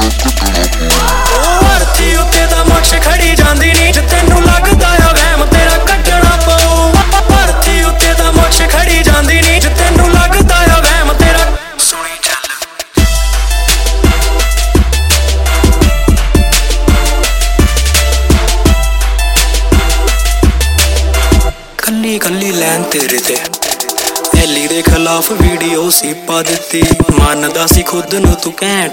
ਅਰਥੀ ਉੱਤੇ ਤਾਂ ਮੋਛ ਖੜੀ ਜਾਂਦੀ ਨੀ, ਜੇ ਤੈਨੂੰ ਲੱਗਦਾ ਆ ਵਹਿਮ ਤੇਰਾ ਕੱਢਣਾ ਪਊ। ਅਰਥੀ ਉੱਤੇ ਤਾਂ ਮੋਛ ਖੜੀ ਜਾਂਦੀ ਨੀ, ਜੇ ਤੈਨੂੰ ਲੱਗਦਾ ਆ ਵਹਿਮ ਤੇਰਾ ਸੁਣੀ ਚੱਲ। ਕੱਲੀ ਕੱਲੀ ਲੈਨ ਤੇਰੇ ਤੇ ਐਲੀ ਦੇ ਖਿਲਾਫ ਵੀਡੀਓ ਸੀ ਪਾ ਦਿੱਤੀ। ਮੰਨਦਾ ਸੀ ਖੁਦ ਨੂੰ ਤੂੰ ਘੈਂਟ